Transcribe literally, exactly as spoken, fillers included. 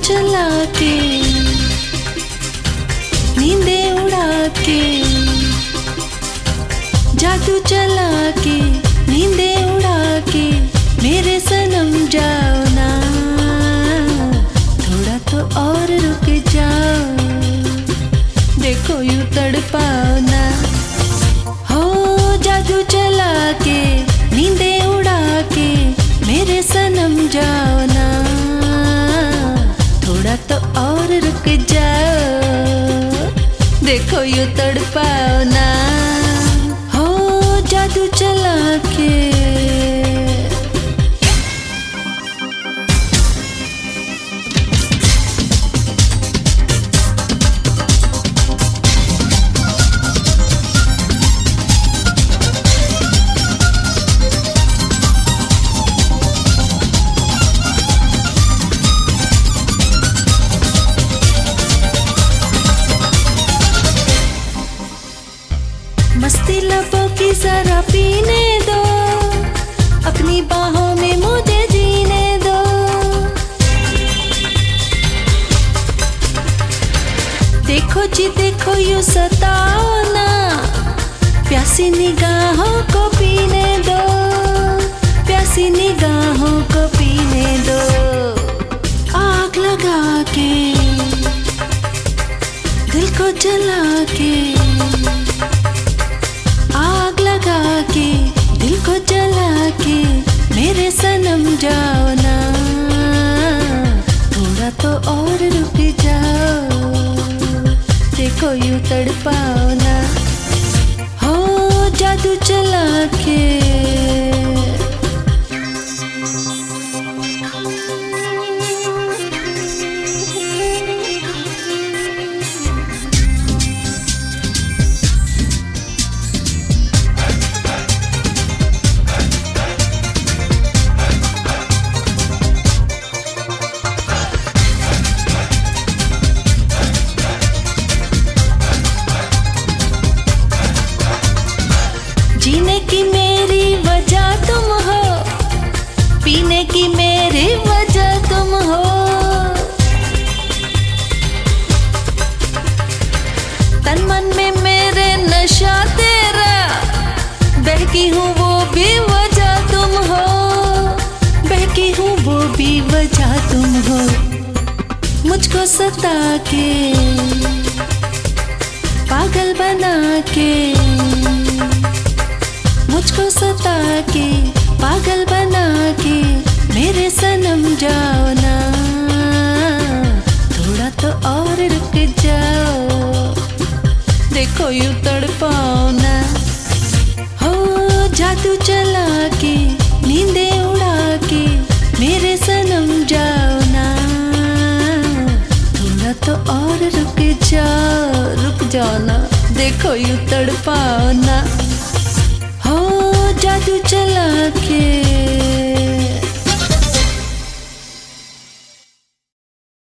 चला के नींदे उड़ा के, जादू चला के नींदे उड़ा के, मेरे सनम जाओ ना, थोड़ा तो और रुक जाओ, देखो यूं तड़पाओ ना। हो जादू चला के नींदे उड़ा के, मेरे सनम जाओ ना, थोड़ा तो और रुक जाओ, देखो यूं तड़पाओ ना। हो जादू चला के। मस्ती लबों की जरा पीने दो, अपनी बाहों में मुझे जीने दो। देखो जी देखो यूं सताओ ना, प्यासी निगाहों को पीने दो, प्यासी निगाहों को पीने दो। आग लगा के दिल को जला के, आग लगा के दिल को जला के, मेरे सनम जाओ ना, थोड़ा तो और रुक जाओ, देखो यूं तड़पाओ ना। हो जादू चला के। जीने की मेरी वजह तुम हो, पीने की मेरी वजह तुम हो, तन मन में मेरे नशा तेरा, बहकी हूँ वो भी वजह तुम हो, बहकी हूँ वो भी वजह तुम हो। मुझको सता के पागल बना के, मुझको सता के पागल बना के, मेरे सनम जाओ ना, थोड़ा तो और रुक जाओ, देखो यूं तड़पाओ ना। हो जादू चला के नींदे उड़ा के, मेरे सनम जाओ ना, थोड़ा तो और रुक जाओ, रुक जाओ ना, देखो यूं तड़पाओ ना। हो जादू चला के।